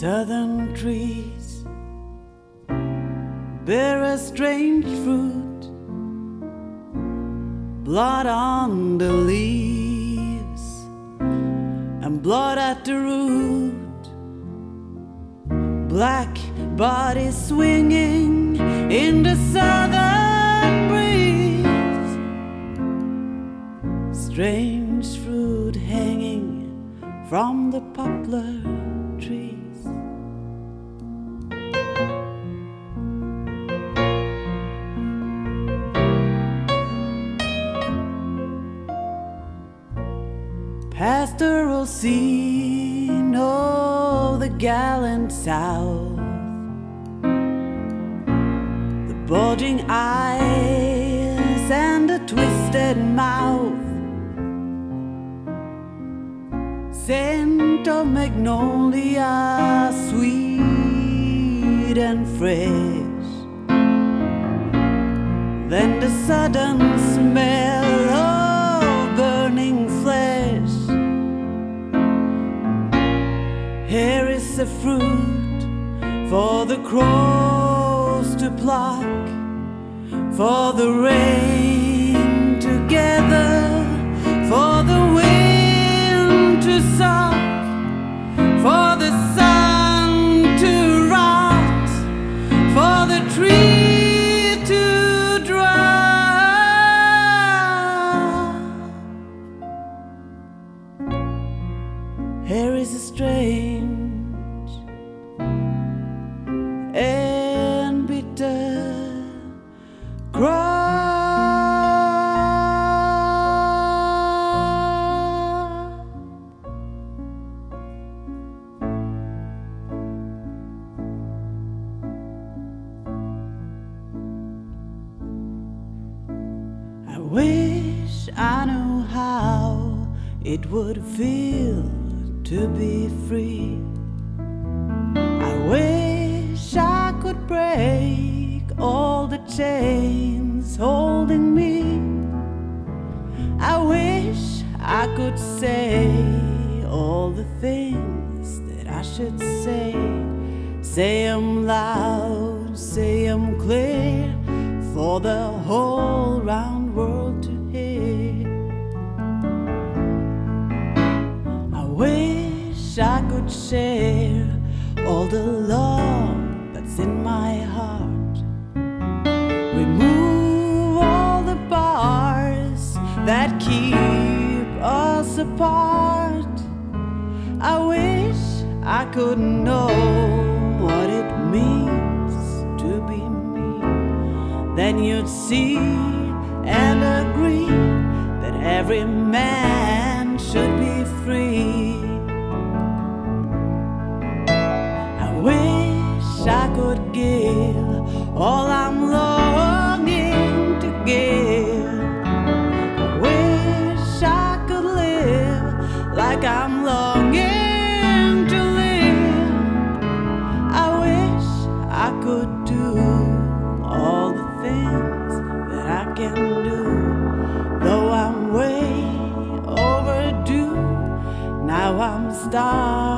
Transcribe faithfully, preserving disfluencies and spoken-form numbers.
Southern trees bear a strange fruit, blood on the leaves and blood at the root, black bodies swinging in the southern breeze, strange fruit hanging from the poplar trees. Pastoral scene of the gallant South, the bulging eyes and the twisted mouth, scent of magnolia, sweet and fresh, then the sudden smell of burning flesh. Here is a fruit for the crows to pluck, for the rain to gather, for the wind to suck, for the sun to rot, for the tree to drop. Here is a strange and bitter cry. I wish I knew how it would feel to be free. I wish I could break all the chains holding me. I wish I could say all the things that I should say. Say 'em loud, say 'em clear, for the whole round world to hear. I wish I could share all the love that's in my heart, remove all the bars that keep us apart. I wish I could know what it means to be me. Then you'd see and agree that every man should be free. I wish I could give all I'm longing to give. I wish I could live like I'm longing to live. I wish I could do all the things that I can do, though I'm way overdue. Now I'm starving